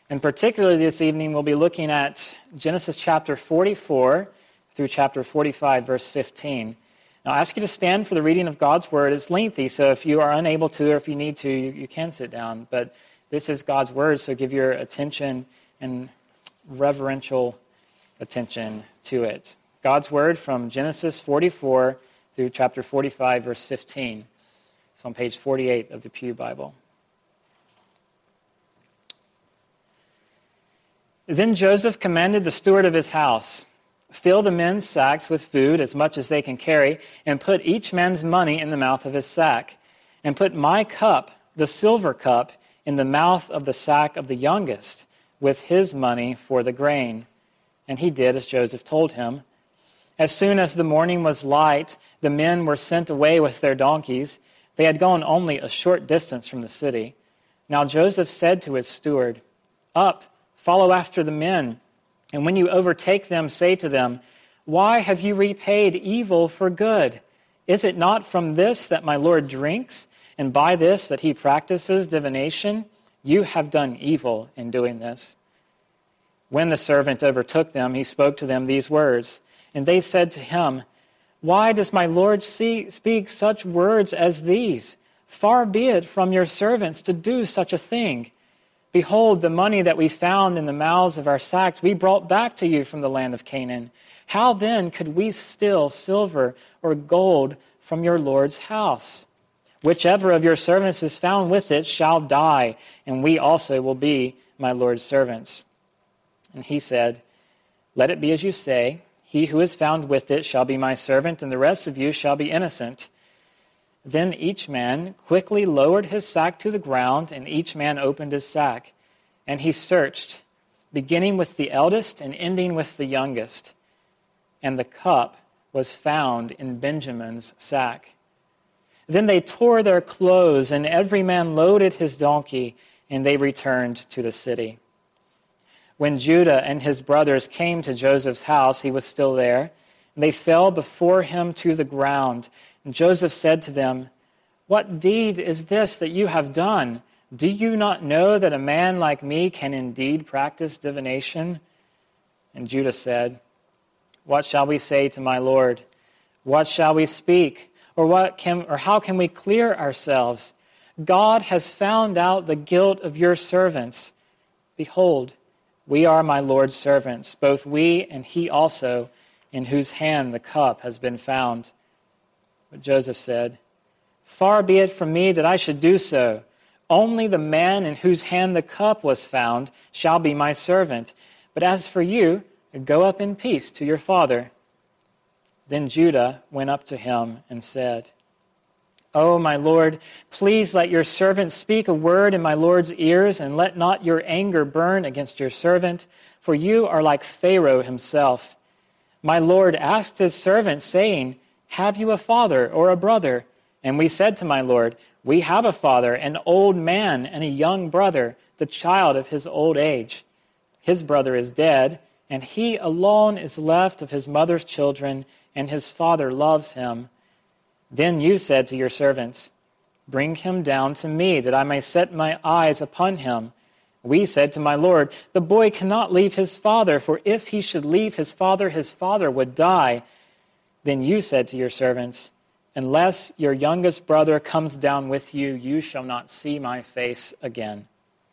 And particularly this evening, we'll be looking at Genesis chapter 44 through chapter 45, verse 15. Now, I ask you to stand for the reading of God's Word. It's lengthy, so if you are unable to or if you need to, you can sit down. But this is God's Word, so give your attention and reverential attention to it. God's Word from Genesis 44 through chapter 45, verse 15. It's on page 48 of the Pew Bible. Then Joseph commanded the steward of his house, "Fill the men's sacks with food, as much as they can carry, and put each man's money in the mouth of his sack. And put my cup, the silver cup, in the mouth of the sack of the youngest, with his money for the grain." And he did as Joseph told him. As soon as the morning was light, the men were sent away with their donkeys. They had gone only a short distance from the city. Now Joseph said to his steward, "Up, follow after the men, and when you overtake them, say to them, 'Why have you repaid evil for good? Is it not from this that my Lord drinks, and by this that he practices divination? You have done evil in doing this.' When the servant overtook them, he spoke to them these words, and they said to him, 'Why does my Lord speak such words as these? Far be it from your servants to do such a thing. Behold, the money that we found in the mouths of our sacks we brought back to you from the land of Canaan. How then could we steal silver or gold from your Lord's house? Whichever of your servants is found with it shall die, and we also will be my Lord's servants.' And he said, 'Let it be as you say. He who is found with it shall be my servant, and the rest of you shall be innocent.' Then each man quickly lowered his sack to the ground, and each man opened his sack. And he searched, beginning with the eldest and ending with the youngest. And the cup was found in Benjamin's sack. Then they tore their clothes, and every man loaded his donkey, and they returned to the city. When Judah and his brothers came to Joseph's house, he was still there. And they fell before him to the ground. And Joseph said to them, 'What deed is this that you have done? Do you not know that a man like me can indeed practice divination?' And Judah said, 'What shall we say to my Lord? What shall we speak? Or how can we clear ourselves? God has found out the guilt of your servants. Behold, we are my Lord's servants, both we and he also, in whose hand the cup has been found.' But Joseph said, 'Far be it from me that I should do so. Only the man in whose hand the cup was found shall be my servant. But as for you, go up in peace to your father.' Then Judah went up to him and said, 'O my Lord, please let your servant speak a word in my Lord's ears, and let not your anger burn against your servant, for you are like Pharaoh himself. My Lord asked his servant, saying, Have you a father or a brother? And we said to my Lord, We have a father, an old man, and a young brother, the child of his old age. His brother is dead, and he alone is left of his mother's children, and his father loves him. Then you said to your servants, Bring him down to me, that I may set my eyes upon him. We said to my Lord, The boy cannot leave his father, for if he should leave his father would die. Then you said to your servants, Unless your youngest brother comes down with you, you shall not see my face again.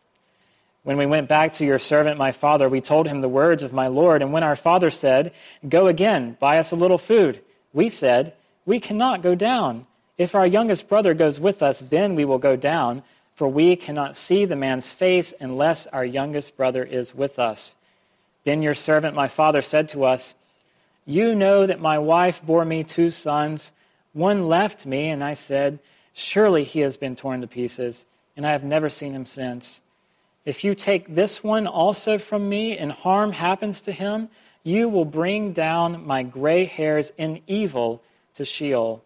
When we went back to your servant, my father, we told him the words of my Lord. And when our father said, Go again, buy us a little food, we said, We cannot go down. If our youngest brother goes with us, then we will go down, for we cannot see the man's face unless our youngest brother is with us. Then your servant, my father, said to us, You know that my wife bore me 2 sons. One left me, and I said, Surely he has been torn to pieces, and I have never seen him since. If you take this one also from me, and harm happens to him, you will bring down my gray hairs in evil to Sheol.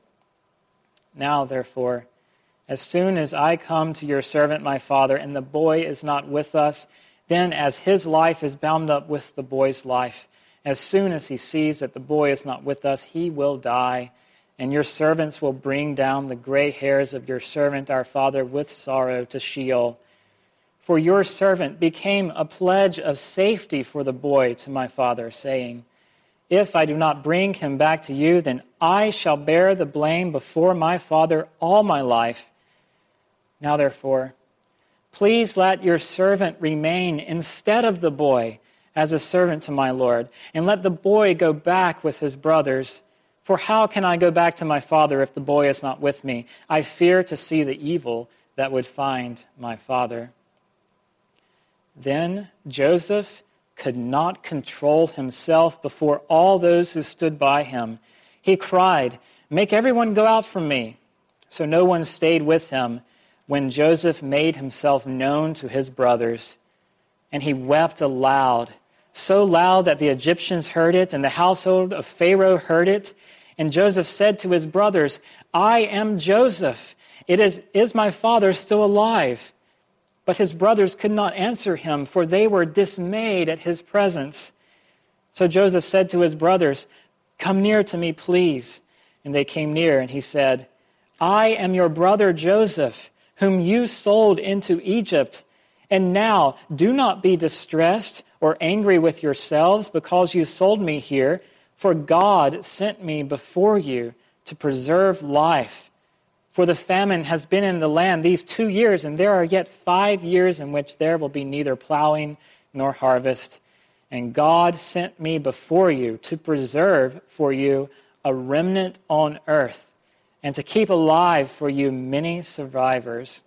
Now, therefore, as soon as I come to your servant my father, and the boy is not with us, then as his life is bound up with the boy's life, as soon as he sees that the boy is not with us, he will die, and your servants will bring down the gray hairs of your servant our father with sorrow to Sheol. For your servant became a pledge of safety for the boy to my father, saying, if I do not bring him back to you, then I shall bear the blame before my father all my life. Now therefore, please let your servant remain instead of the boy as a servant to my Lord, and let the boy go back with his brothers. For how can I go back to my father if the boy is not with me? I fear to see the evil that would find my father. Then Joseph could not control himself before all those who stood by him. He cried, make everyone go out from me. So no one stayed with him when Joseph made himself known to his brothers. And he wept aloud, so loud that the Egyptians heard it, and the household of Pharaoh heard it. And Joseph said to his brothers, I am Joseph. Is my father still alive? But his brothers could not answer him, for they were dismayed at his presence. So Joseph said to his brothers, come near to me, please. And they came near, and he said, I am your brother Joseph, whom you sold into Egypt. And now do not be distressed or angry with yourselves because you sold me here, for God sent me before you to preserve life. For the famine has been in the land these 2 years, and there are yet 5 years in which there will be neither plowing nor harvest. And God sent me before you to preserve for you a remnant on earth, and to keep alive for you many survivors.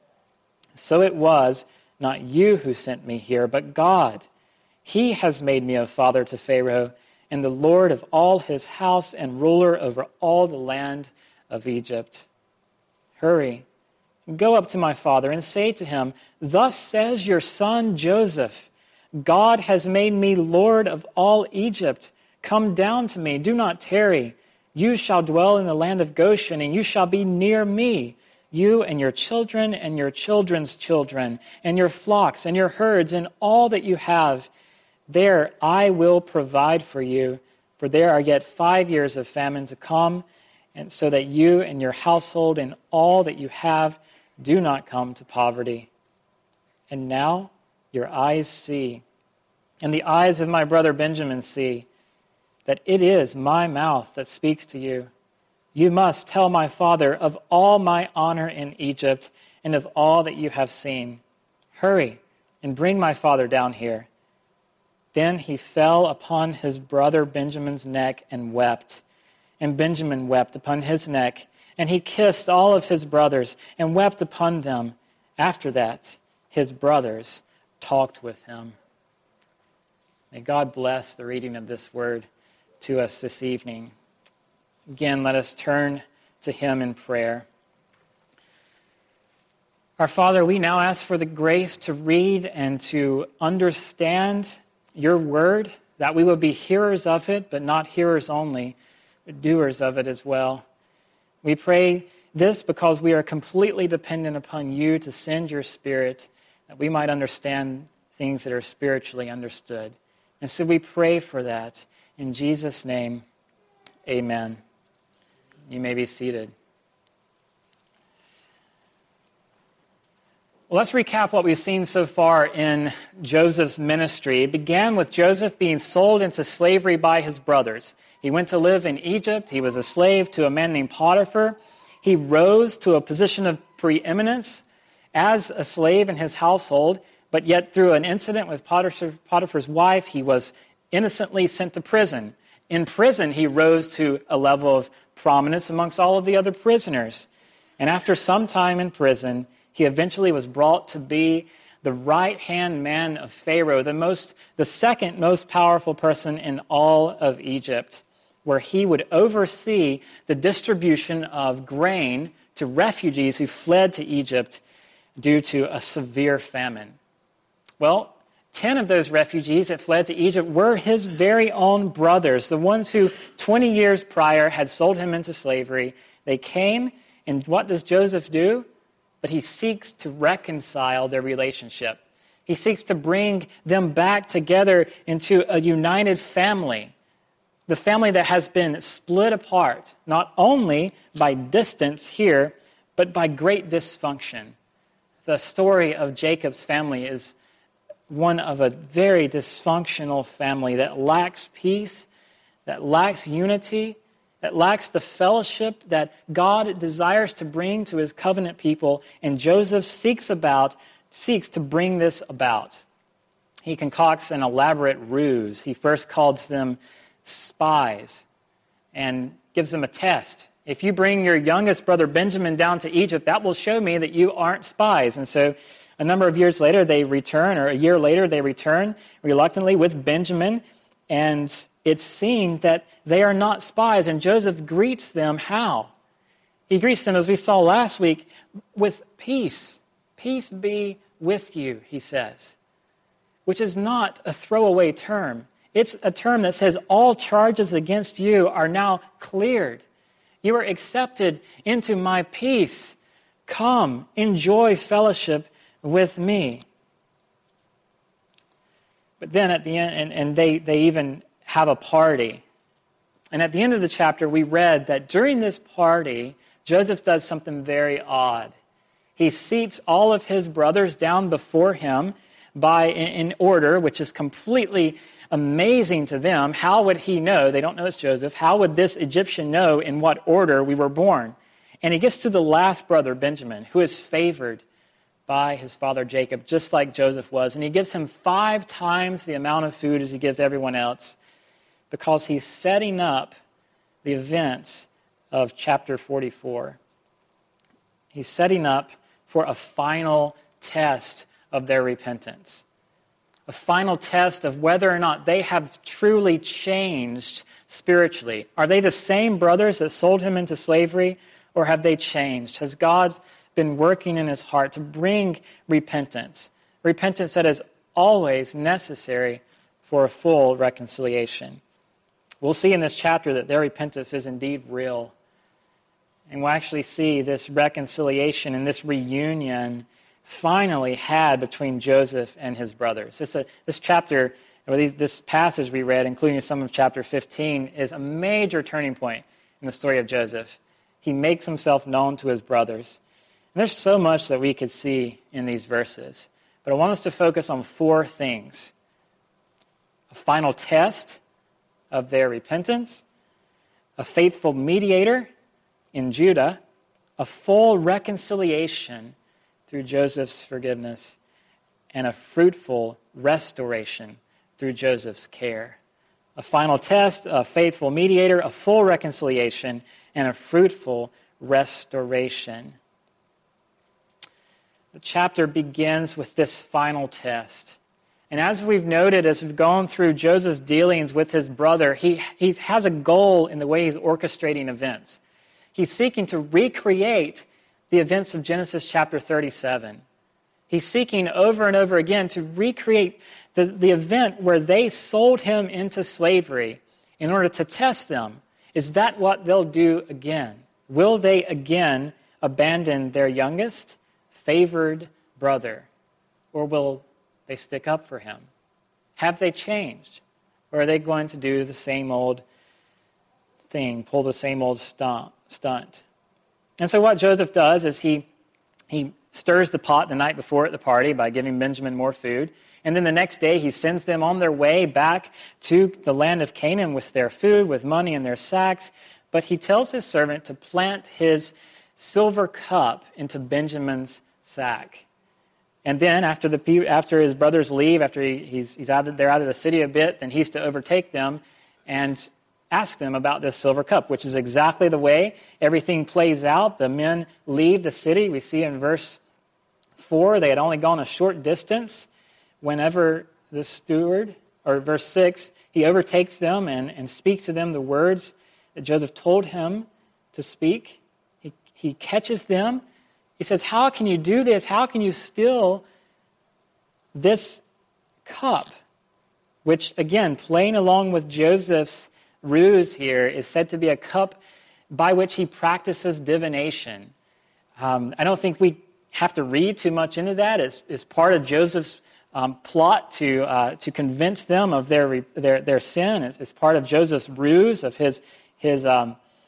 So it was not you who sent me here, but God. He has made me a father to Pharaoh, and the Lord of all his house, and ruler over all the land of Egypt. Hurry, go up to my father and say to him, thus says your son Joseph, God has made me Lord of all Egypt. Come down to me, do not tarry. You shall dwell in the land of Goshen, and you shall be near me, you and your children and your children's children, and your flocks and your herds, and all that you have. There I will provide for you, for there are yet 5 years of famine to come, and so that you and your household and all that you have do not come to poverty. And now your eyes see, and the eyes of my brother Benjamin see, that it is my mouth that speaks to you. You must tell my father of all my honor in Egypt and of all that you have seen. Hurry and bring my father down here. Then he fell upon his brother Benjamin's neck and wept. And Benjamin wept upon his neck, and he kissed all of his brothers and wept upon them. After that, his brothers talked with him. May God bless the reading of this word to us this evening. Again, let us turn to him in prayer. Our Father, we now ask for the grace to read and to understand your word, that we will be hearers of it, but not hearers only, but doers of it as well. We pray this because we are completely dependent upon you to send your Spirit, that we might understand things that are spiritually understood. And so we pray for that. In Jesus' name, amen. You may be seated. Well, let's recap what we've seen so far in Joseph's ministry. It began with Joseph being sold into slavery by his brothers. He went to live in Egypt. He was a slave to a man named Potiphar. He rose to a position of preeminence as a slave in his household, but yet through an incident with Potiphar's wife, he was innocently sent to prison. In prison, he rose to a level of prominence amongst all of the other prisoners. And after some time in prison, he eventually was brought to be the right-hand man of Pharaoh, the second most powerful person in all of Egypt, where he would oversee the distribution of grain to refugees who fled to Egypt due to a severe famine. Well, 10 of those refugees that fled to Egypt were his very own brothers, the ones who 20 years prior had sold him into slavery. They came, and what does Joseph do? But he seeks to reconcile their relationship. He seeks to bring them back together into a united family, the family that has been split apart, not only by distance here, but by great dysfunction. The story of Jacob's family is one of a very dysfunctional family that lacks peace, that lacks unity, that lacks the fellowship that God desires to bring to his covenant people, and Joseph seeks to bring this about. He concocts an elaborate ruse. He first calls them spies and gives them a test. If you bring your youngest brother Benjamin down to Egypt, that will show me that you aren't spies. And so a number of years later, they return, or a year later, they return reluctantly with Benjamin, and it's seen that they are not spies. And Joseph greets them how? He greets them, as we saw last week, with peace. Peace be with you, he says, which is not a throwaway term. It's a term that says all charges against you are now cleared. You are accepted into my peace. Come, enjoy fellowship with me. But then at the end, and they even have a party. And at the end of the chapter, we read that during this party, Joseph does something very odd. He seats all of his brothers down before him in order, which is completely amazing to them. How would he know? They don't know it's Joseph. How would this Egyptian know in what order we were born? And he gets to the last brother, Benjamin, who is favored by his father Jacob, just like Joseph was. And he gives him 5 times the amount of food as he gives everyone else, because he's setting up the events of chapter 44. He's setting up for a final test of their repentance. A final test of whether or not they have truly changed spiritually. Are they the same brothers that sold him into slavery, or have they changed? Has God been working in his heart to bring repentance? Repentance that is always necessary for a full reconciliation. We'll see in this chapter that their repentance is indeed real. And we'll actually see this reconciliation and this reunion finally had between Joseph and his brothers. This chapter, or this passage we read, including some of chapter 15, is a major turning point in the story of Joseph. He makes himself known to his brothers. And there's so much that we could see in these verses. But I want us to focus on 4 things. A final test of their repentance, a faithful mediator in Judah, a full reconciliation through Joseph's forgiveness, and a fruitful restoration through Joseph's care. A final test, a faithful mediator, a full reconciliation, and a fruitful restoration. The chapter begins with this final test. And as we've noted, as we've gone through Joseph's dealings with his brother, he has a goal in the way he's orchestrating events. He's seeking to recreate the events of Genesis chapter 37. He's seeking over and over again to recreate the event where they sold him into slavery in order to test them. Is that what they'll do again? Will they again abandon their youngest, favored brother? Or will they stick up for him? Have they changed? Or are they going to do the same old thing, pull the same old stunt? And so what Joseph does is he stirs the pot the night before at the party by giving Benjamin more food. And then the next day he sends them on their way back to the land of Canaan with their food, with money in their sacks. But he tells his servant to plant his silver cup into Benjamin's sack. And then after his brothers leave, after they're out of the city a bit, then he's to overtake them and ask them about this silver cup, which is exactly the way everything plays out. The men leave the city. We see in verse 4, they had only gone a short distance whenever the steward, or verse 6, he overtakes them and speaks to them the words that Joseph told him to speak. He catches them. He says, how can you do this? How can you steal this cup? Which, again, playing along with Joseph's ruse here, is said to be a cup by which he practices divination. I don't think we have to read too much into that. It's part of Joseph's plot to convince them of their sin. It's part of Joseph's ruse, of his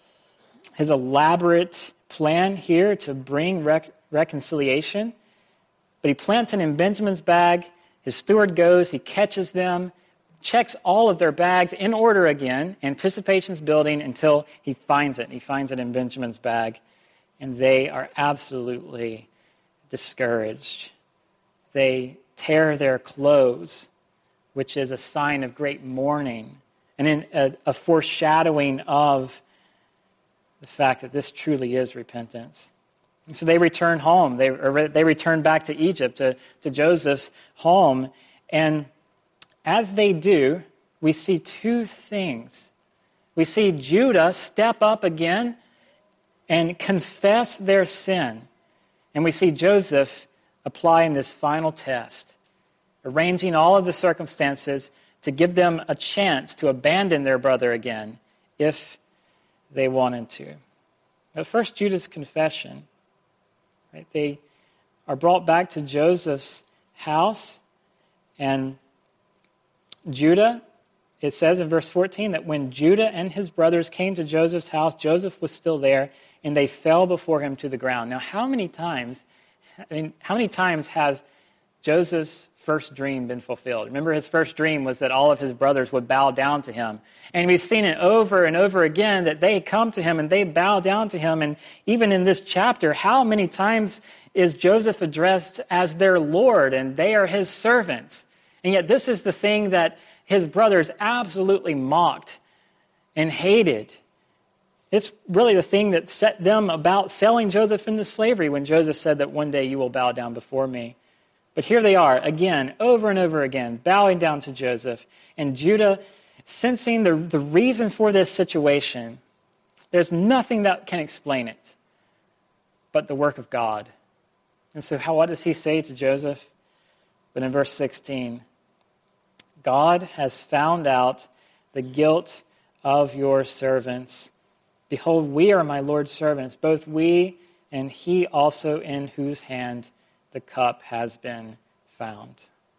elaborate plan here to bring reconciliation. But he plants it in Benjamin's bag. His steward goes, he catches them, checks all of their bags in order again. Anticipation's building until he finds it. He finds it in Benjamin's bag. And they are absolutely discouraged. They tear their clothes, which is a sign of great mourning and in a foreshadowing of the fact that this truly is repentance. And so they return home. They return back to Egypt, to Joseph's home. And as they do, we see two things. We see Judah step up again and confess their sin. And we see Joseph applying this final test, arranging all of the circumstances to give them a chance to abandon their brother again if they wanted to. But first, Judah's confession. Right? They are brought back to Joseph's house, and Judah, it says in verse 14 that when Judah and his brothers came to Joseph's house, Joseph was still there, and they fell before him to the ground. Now, how many times have Joseph's first dream been fulfilled? Remember, his first dream was that all of his brothers would bow down to him. And we've seen it over and over again that they come to him and they bow down to him. And even in this chapter, how many times is Joseph addressed as their Lord and they are his servants? And yet this is the thing that his brothers absolutely mocked and hated. It's really the thing that set them about selling Joseph into slavery when Joseph said that one day you will bow down before me. But here they are, again, over and over again, bowing down to Joseph. And Judah, sensing the reason for this situation, there's nothing that can explain it but the work of God. And so what does he say to Joseph? But in verse 16, God has found out the guilt of your servants. Behold, we are my Lord's servants, both we and he also in whose hand the cup has been found.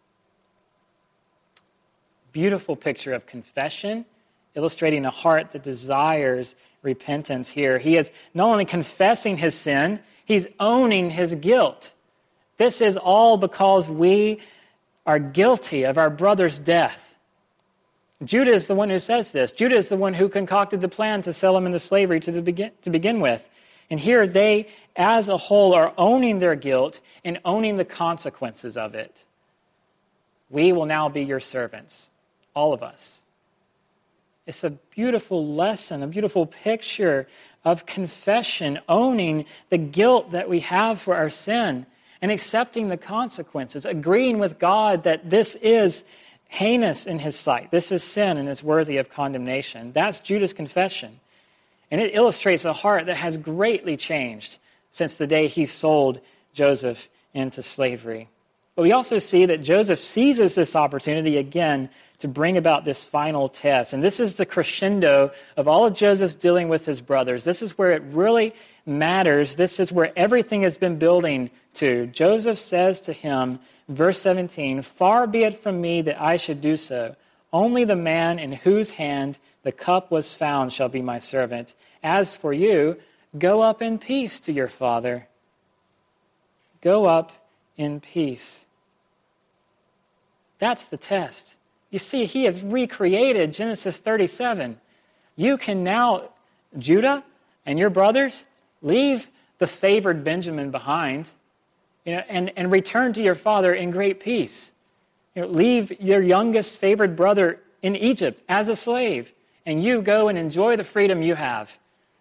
Beautiful picture of confession, illustrating a heart that desires repentance here. He is not only confessing his sin, he's owning his guilt. This is all because we are guilty of our brother's death. Judah is the one who says this. Judah is the one who concocted the plan to sell him into slavery to begin with. And here they, as a whole, are owning their guilt and owning the consequences of it. We will now be your servants, all of us. It's a beautiful lesson, a beautiful picture of confession, owning the guilt that we have for our sin and accepting the consequences, agreeing with God that this is heinous in his sight. This is sin and is worthy of condemnation. That's Judah's confession. And it illustrates a heart that has greatly changed since the day he sold Joseph into slavery. But we also see that Joseph seizes this opportunity again to bring about this final test. And this is the crescendo of all of Joseph's dealing with his brothers. This is where it really matters. This is where everything has been building to. Joseph says to him, verse 17, "Far be it from me that I should do so. Only the man in whose hand the cup was found shall be my servant. As for you, go up in peace to your father." Go up in peace. That's the test. You see, he has recreated Genesis 37. You can now, Judah and your brothers, leave the favored Benjamin behind, and return to your father in great peace. Leave your youngest favored brother in Egypt as a slave, and you go and enjoy the freedom you have.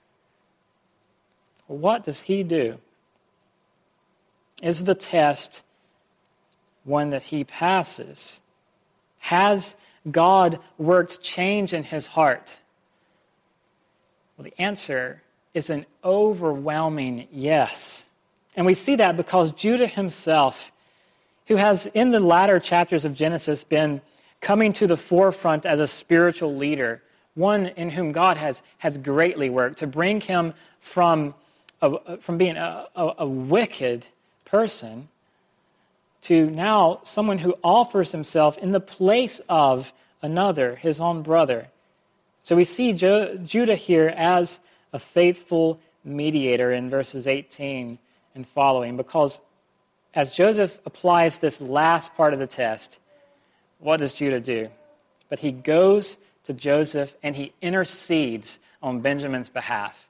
What does he do? Is the test one that he passes? Has God worked change in his heart? Well, the answer is an overwhelming yes. And we see that because Judah himself, who has in the latter chapters of Genesis been coming to the forefront as a spiritual leader, one in whom God has greatly worked to bring him from being a wicked person to now someone who offers himself in the place of another, his own brother. So we see Judah here as a faithful mediator in verses 18 and following, because as Joseph applies this last part of the test, what does Judah do? But he goes to Joseph and he intercedes on Benjamin's behalf.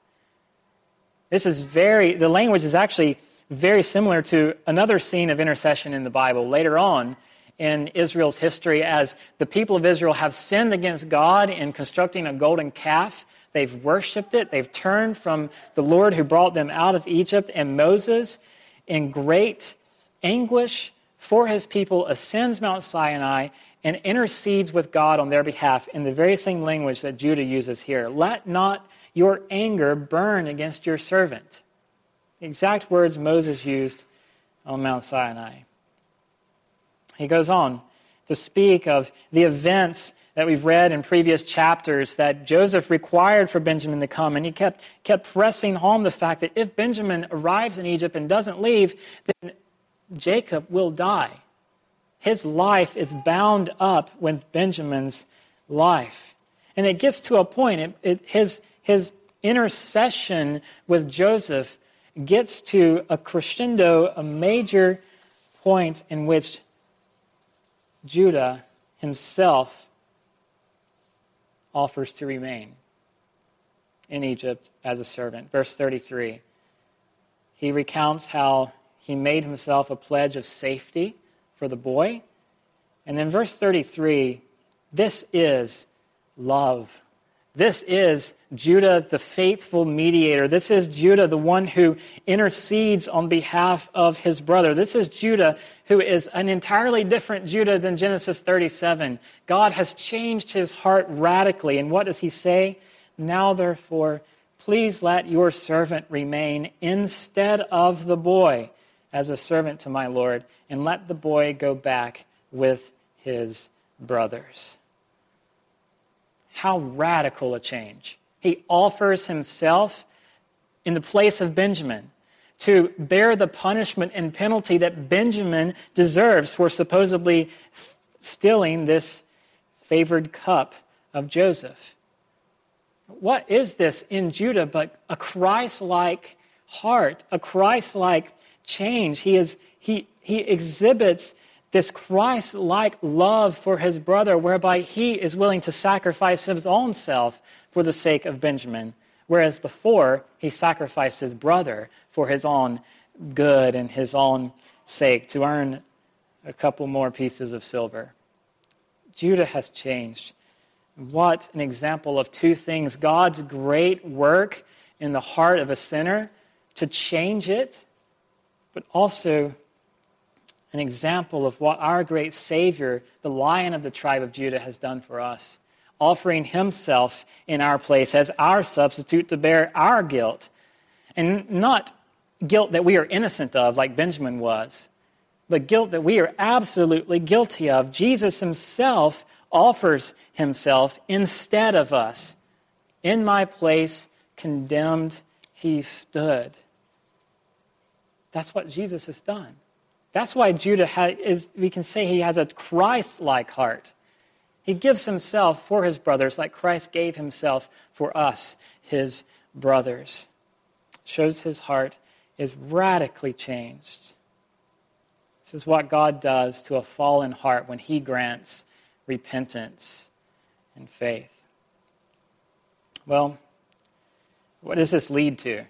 The language is actually very similar to another scene of intercession in the Bible later on in Israel's history, as the people of Israel have sinned against God in constructing a golden calf. They've worshipped it. They've turned from the Lord who brought them out of Egypt. And Moses, in great anguish for his people, ascends Mount Sinai and intercedes with God on their behalf in the very same language that Judah uses here. Let not your anger burn against your servant. The exact words Moses used on Mount Sinai. He goes on to speak of the events that we've read in previous chapters that Joseph required for Benjamin to come. And he kept pressing home the fact that if Benjamin arrives in Egypt and doesn't leave, then Jacob will die. His life is bound up with Benjamin's life. And it gets to a point, his intercession with Joseph gets to a crescendo, a major point in which Judah himself offers to remain in Egypt as a servant. Verse 33, he recounts how he made himself a pledge of safety for the boy. And then verse 33, this is love. This is Judah, the faithful mediator. This is Judah, the one who intercedes on behalf of his brother. This is Judah, who is an entirely different Judah than Genesis 37. God has changed his heart radically. And what does he say? Now, therefore, please let your servant remain instead of the boy as a servant to my Lord, and let the boy go back with his brothers. How radical a change. He offers himself in the place of Benjamin to bear the punishment and penalty that Benjamin deserves for supposedly stealing this favored cup of Joseph. What is this in Judah but a Christ-like heart, a Christ-like change? He exhibits this Christ-like love for his brother, whereby he is willing to sacrifice his own self for the sake of Benjamin, whereas before he sacrificed his brother for his own good and his own sake to earn a couple more pieces of silver. Judah has changed. What an example of two things: God's great work in the heart of a sinner to change it, but also an example of what our great Savior, the Lion of the tribe of Judah, has done for us, offering himself in our place as our substitute to bear our guilt. And not guilt that we are innocent of like Benjamin was, but guilt that we are absolutely guilty of. Jesus himself offers himself instead of us. In my place, condemned, he stood. That's what Jesus has done. That's why Judah we can say he has a Christ-like heart. He gives himself for his brothers like Christ gave himself for us, his brothers. Shows his heart is radically changed. This is what God does to a fallen heart when he grants repentance and faith. Well, what does this lead to?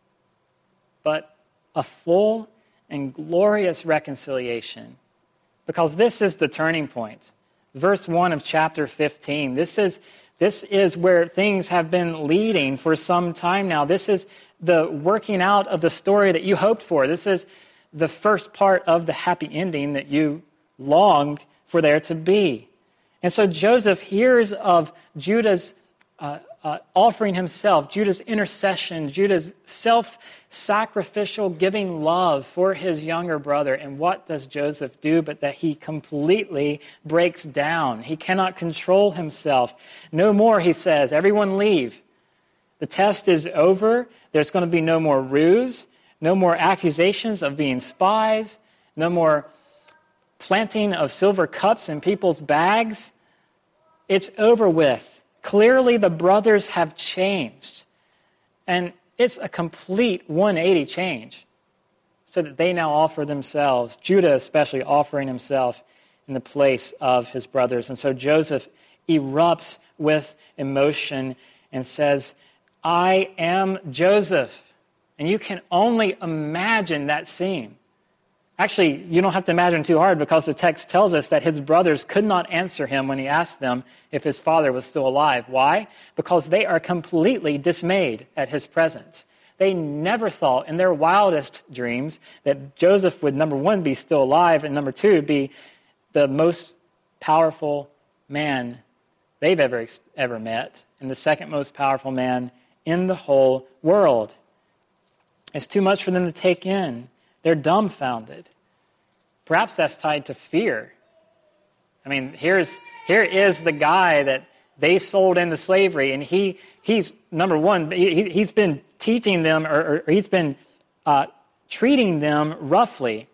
But a full and glorious reconciliation. Because this is the turning point. Verse 1 of chapter 15. This is where things have been leading for some time now. This is the working out of the story that you hoped for. This is the first part of the happy ending that you longed for there to be. And so Joseph hears of Judah's offering himself, Judah's intercession, Judah's self-sacrificial giving love for his younger brother. And what does Joseph do but that he completely breaks down? He cannot control himself. No more, he says, everyone leave. The test is over. There's going to be no more ruse, no more accusations of being spies, no more planting of silver cups in people's bags. It's over with. Clearly, the brothers have changed. And it's a complete 180 change. so that they now offer themselves, Judah especially offering himself in the place of his brothers. And so Joseph erupts with emotion and says, I am Joseph. And you can only imagine that scene. Actually, you don't have to imagine too hard, because the text tells us that his brothers could not answer him when he asked them if his father was still alive. Why? Because they are completely dismayed at his presence. They never thought in their wildest dreams that Joseph would, number one, be still alive, and number two, be the most powerful man they've ever met, and the second most powerful man in the whole world. It's too much for them to take in. They're dumbfounded. Perhaps that's tied to fear. I mean, here is the guy that they sold into slavery, and he's number one. He's been teaching them, or he's been treating them roughly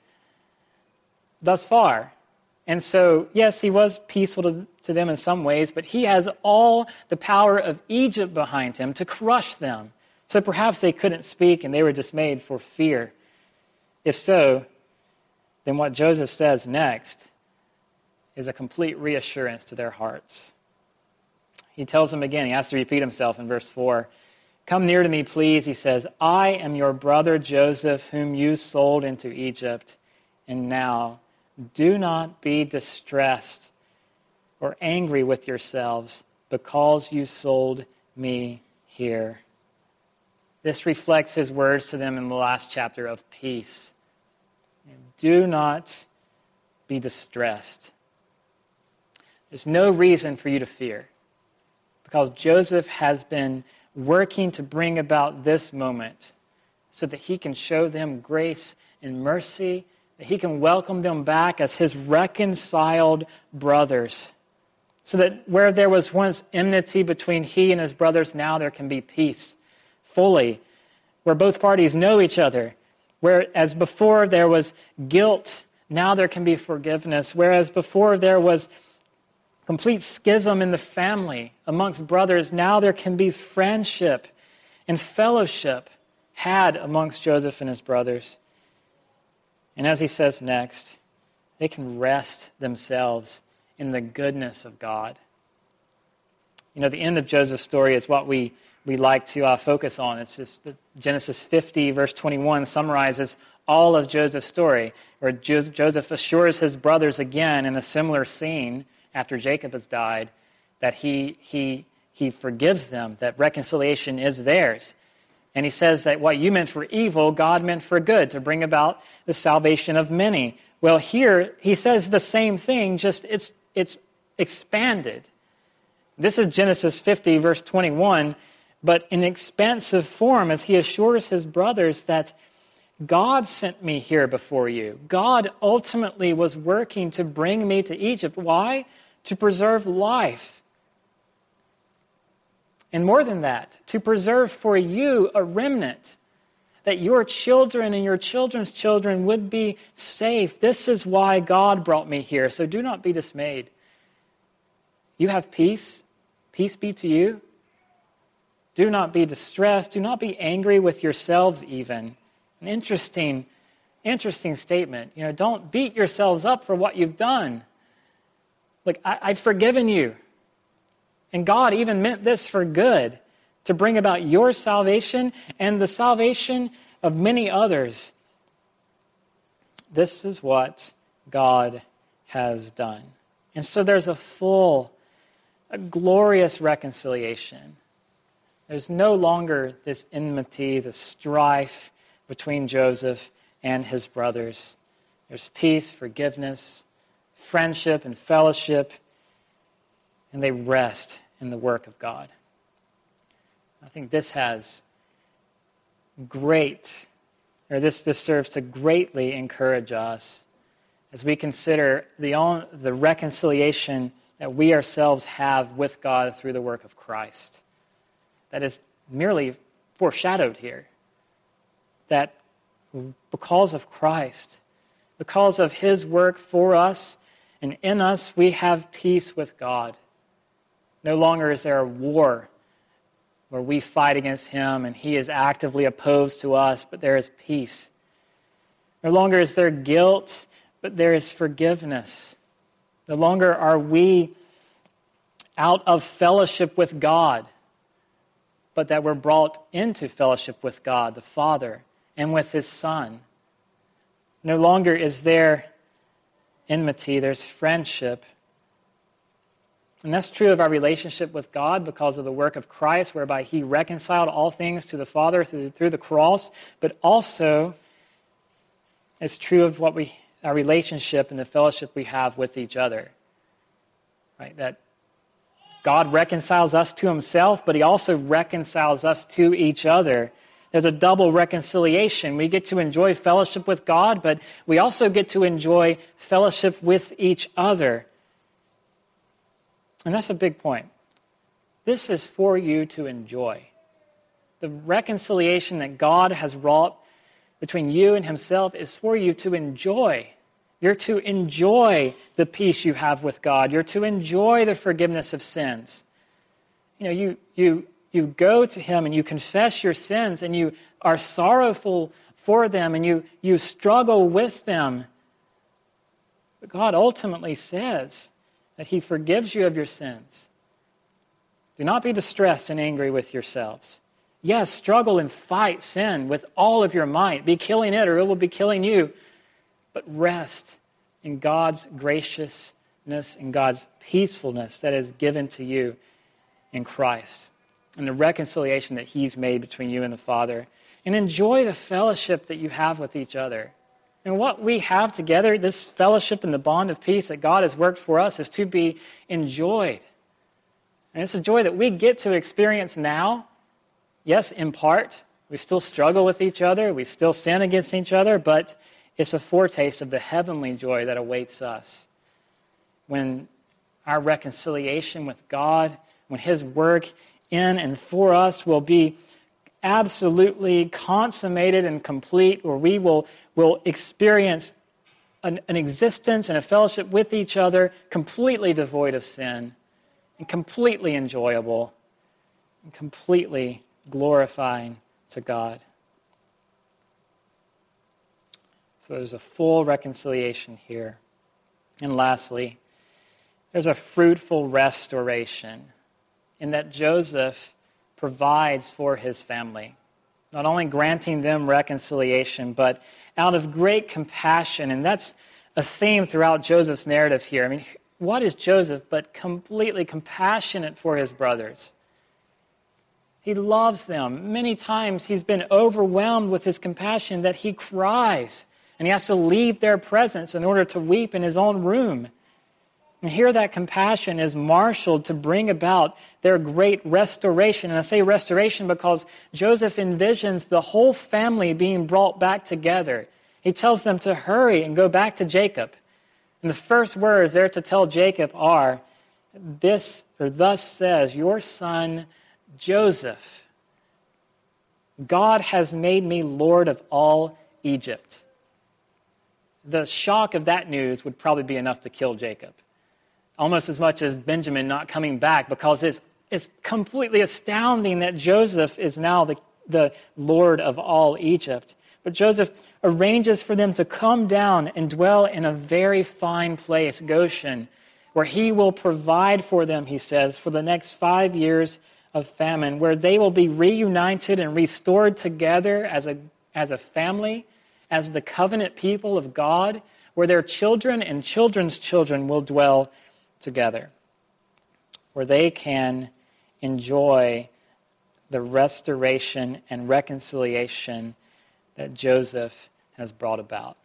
thus far. And so, yes, he was peaceful to them in some ways, but he has all the power of Egypt behind him to crush them. So perhaps they couldn't speak and they were dismayed for fear. If so, then what Joseph says next is a complete reassurance to their hearts. He tells them again, he has to repeat himself in verse 4. Come near to me, please, he says. I am your brother Joseph, whom you sold into Egypt. And now, do not be distressed or angry with yourselves because you sold me here. This reflects his words to them in the last chapter of peace. Do not be distressed. There's no reason for you to fear, because Joseph has been working to bring about this moment so that he can show them grace and mercy, that he can welcome them back as his reconciled brothers, so that where there was once enmity between he and his brothers, now there can be peace fully, where both parties know each other. Whereas before there was guilt, now there can be forgiveness. Whereas before there was complete schism in the family amongst brothers, now there can be friendship and fellowship had amongst Joseph and his brothers. And as he says next, they can rest themselves in the goodness of God. You know, the end of Joseph's story is what we like to focus on. It's just Genesis 50, verse 21, summarizes all of Joseph's story, where Joseph assures his brothers again in a similar scene after Jacob has died that he forgives them, that reconciliation is theirs. And he says that what you meant for evil, God meant for good, to bring about the salvation of many. Well, here he says the same thing, just it's expanded. This is Genesis 50, verse 21, but in expansive form, as he assures his brothers that God sent me here before you. God ultimately was working to bring me to Egypt. Why? To preserve life. And more than that, to preserve for you a remnant, that your children and your children's children would be safe. This is why God brought me here, so do not be dismayed. You have peace. Peace be to you. Do not be distressed. Do not be angry with yourselves even. An interesting statement. You know, don't beat yourselves up for what you've done. Like, I've forgiven you. And God even meant this for good, to bring about your salvation and the salvation of many others. This is what God has done. And so there's a glorious reconciliation. There's no longer this enmity, this strife between Joseph and his brothers. There's peace, forgiveness, friendship, and fellowship, and they rest in the work of God. I think this has this serves to greatly encourage us as we consider the reconciliation that we ourselves have with God through the work of Christ. That is merely foreshadowed here. That because of Christ, because of his work for us and in us, we have peace with God. No longer is there a war where we fight against him and he is actively opposed to us, but there is peace. No longer is there guilt, but there is forgiveness. No longer are we out of fellowship with God, but that we're brought into fellowship with God, the Father, and with His Son. No longer is there enmity, there's friendship. And that's true of our relationship with God because of the work of Christ, whereby He reconciled all things to the Father through the cross, but also it's true of our relationship and the fellowship we have with each other. Right? That God reconciles us to Himself, but He also reconciles us to each other. There's a double reconciliation. We get to enjoy fellowship with God, but we also get to enjoy fellowship with each other. And that's a big point. This is for you to enjoy. The reconciliation that God has wrought between you and Himself is for you to enjoy. You're to enjoy the peace you have with God. You're to enjoy the forgiveness of sins. You go to Him and you confess your sins and you are sorrowful for them and you struggle with them. But God ultimately says that He forgives you of your sins. Do not be distressed and angry with yourselves. Yes, struggle and fight sin with all of your might. Be killing it or it will be killing you. But rest in God's graciousness and God's peacefulness that is given to you in Christ, and the reconciliation that He's made between you and the Father. And enjoy the fellowship that you have with each other. And what we have together, this fellowship and the bond of peace that God has worked for us, is to be enjoyed. And it's a joy that we get to experience now. Yes, in part. We still struggle with each other. We still sin against each other. But it's a foretaste of the heavenly joy that awaits us. When our reconciliation with God, when His work in and for us will be absolutely consummated and complete, where we will experience an existence and a fellowship with each other completely devoid of sin and completely enjoyable and completely glorifying to God. So there's a full reconciliation here. And lastly, there's a fruitful restoration in that Joseph provides for his family, not only granting them reconciliation, but out of great compassion. And that's a theme throughout Joseph's narrative here. I mean, what is Joseph but completely compassionate for his brothers? He loves them. Many times he's been overwhelmed with his compassion that he cries, and he has to leave their presence in order to weep in his own room. And here that compassion is marshaled to bring about their great restoration. And I say restoration because Joseph envisions the whole family being brought back together. He tells them to hurry and go back to Jacob. And the first words they're to tell Jacob are, "This or thus says your son Joseph, God has made me Lord of all Egypt." The shock of that news would probably be enough to kill Jacob. Almost as much as Benjamin not coming back, because it's completely astounding that Joseph is now the Lord of all Egypt. But Joseph arranges for them to come down and dwell in a very fine place, Goshen, where he will provide for them, he says, for the next 5 years of famine, where they will be reunited and restored together as a family, as the covenant people of God, where their children and children's children will dwell together, where they can enjoy the restoration and reconciliation that Joseph has brought about.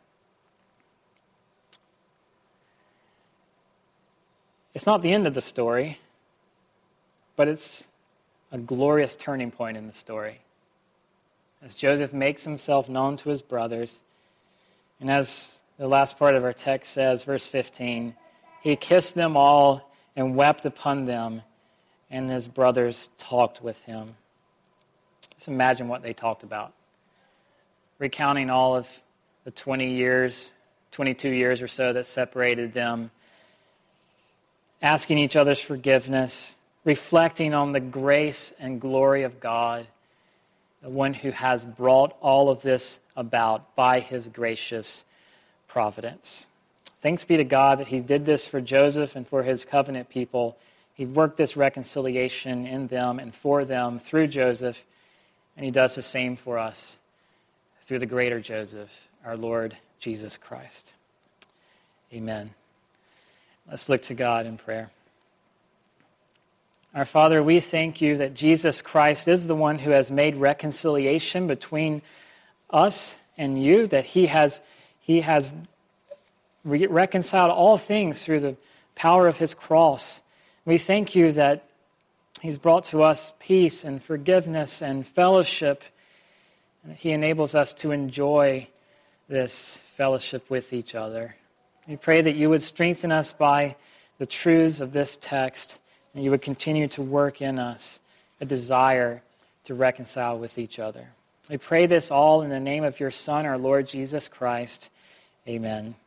It's not the end of the story, but it's a glorious turning point in the story. As Joseph makes himself known to his brothers, and as the last part of our text says, verse 15, he kissed them all and wept upon them, and his brothers talked with him. Just imagine what they talked about. Recounting all of the 22 years or so that separated them, asking each other's forgiveness, reflecting on the grace and glory of God, the one who has brought all of this about by his gracious providence. Thanks be to God that he did this for Joseph and for his covenant people. He worked this reconciliation in them and for them through Joseph, and he does the same for us through the greater Joseph, our Lord Jesus Christ. Amen. Let's look to God in prayer. Our Father, we thank you that Jesus Christ is the one who has made reconciliation between us and you, that he has reconciled all things through the power of his cross. We thank you that he's brought to us peace and forgiveness and fellowship, and he enables us to enjoy this fellowship with each other. We pray that you would strengthen us by the truths of this text, and you would continue to work in us a desire to reconcile with each other. We pray this all in the name of your Son, our Lord Jesus Christ. Amen.